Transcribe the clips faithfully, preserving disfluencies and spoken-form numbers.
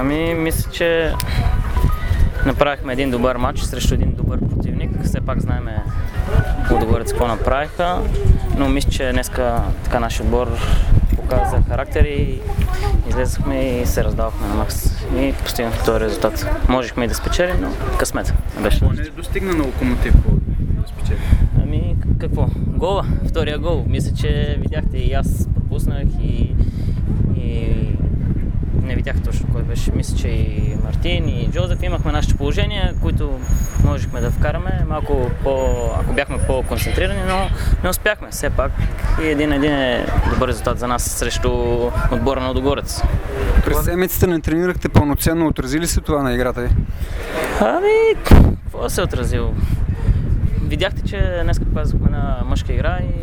Ами, мисля, че направихме един добър матч срещу един добър противник. Все пак знаем Лудогорец какво направиха, но мисля, че днеска така нашия отбор показа характер и излезахме и се раздавахме на макс. И постигнахме този резултат. Можехме и да спечелим, но късмет беше. Какво не достигна на Локомотив да спечели? Ами какво? Гола, втория гол. Мисля, че видяхте и аз пропуснах и, и не видях точно кой беше. Мисля, че и Мартин и Джозеф имахме нашите положения, които можехме да вкараме малко по, ако бяхме по-концентрирани, но не успяхме. Все пак и един-един е добър резултат за нас срещу отбора на Лудогорец. През седмицата не тренирахте пълноценно, отрази ли се това на играта ви? Ами, какво се е отразило? Видяхте, че днес показахме на мъжка игра и,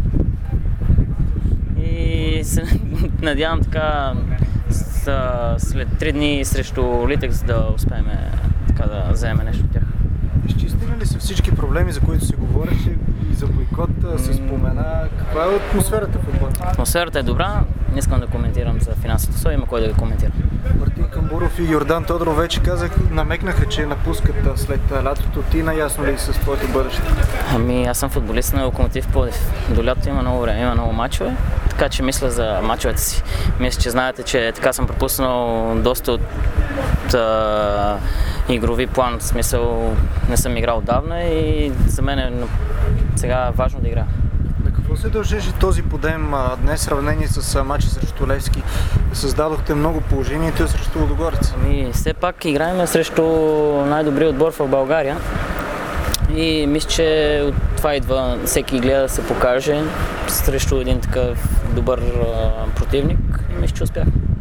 и се надявам така след три дни срещу Литекс да успеем така да вземем нещо от тях. Изчистили ли са всички проблеми, за които се говореше и за бойкот се спомена? Каква е атмосферата в отбора? Атмосферата е добра, не искам да коментирам за финансовото условие, има кой да го коментира. Мартин Камбуров и Йордан Тодоров вече казах, намекнаха, че напускат след лятото. Ти наясно ли с твоето бъдеще? Ами аз съм футболист на Локомотив Пловдив. До лятото има много време, има много мачове, така че мисля за мачовете си. Мисля, че знаете, че така съм пропуснал доста от а, игрови план, в смисъл не съм играл отдавна и за мен е сега важно да играя. На какво се дължеше този подем днес в сравнение с мача срещу Левски? Създадохте много положение и срещу Лудогорец. Ами все пак играем срещу най-добрия отбор в България и мисля, че от това идва всеки гледа да се покаже срещу един такъв добър а, противник и мисля, че успях.